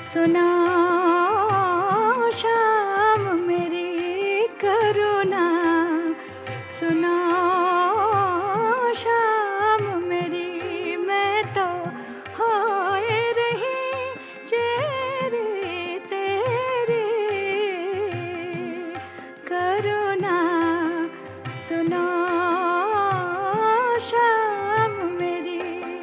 सुना शाम मेरी करुणा, सुना शाम मेरी, मैं तो होए रही चेहरे तेरे, करुणा सुना शाम मेरी।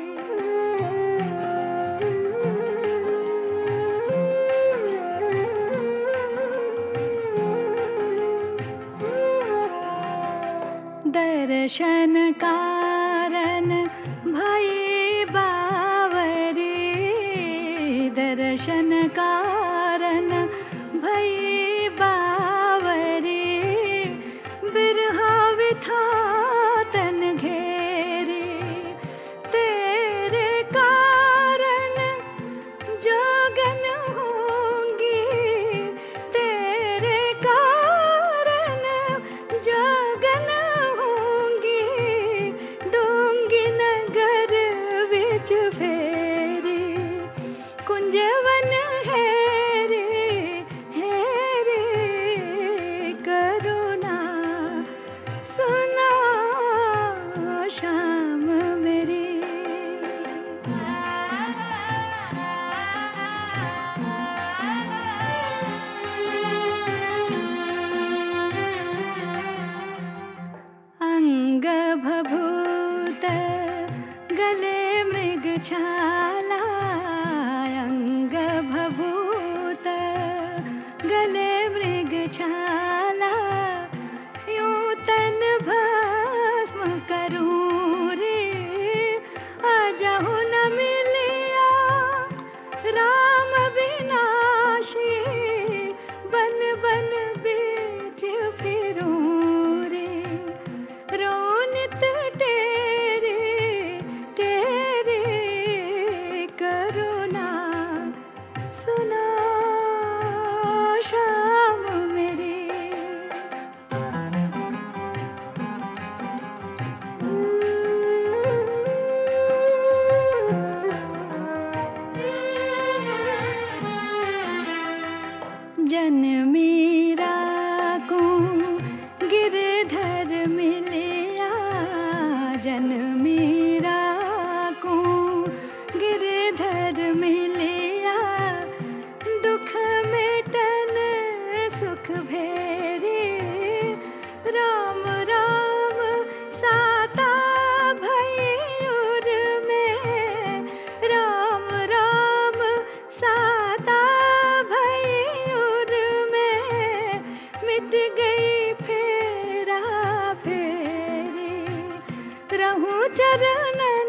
दर्शन कारण भाई बावरी, दर्शन कारण भाई बावरी, बिरहा विथा तन घेरे, तेरे कारण जोगन होंगी, तेरे कारण जोगन होंगी, दूंगी नगर विच फेरे, कुंजवन हेरे हेरे, करुणा सुना शाम मेरी। अंग भभूत गले मृग छाला, अंग भभूत गले मृग छाला, यूं तन भस्म करूं रे, आजाहु न मिलिया राम विनाशी, बन बन बीच फिरूं रे, रोनित तेरे तेरे, करुणा सुना शाम मेरी। जनमीरा को गिरधर मिलिया, जनमीरा को गिरधर मिलिया, दुख मिटन सुख भेरे, राम राम साता भई उर में, राम राम साता भई उर में, मिट गई फेरा फेरी, रहूं चरणन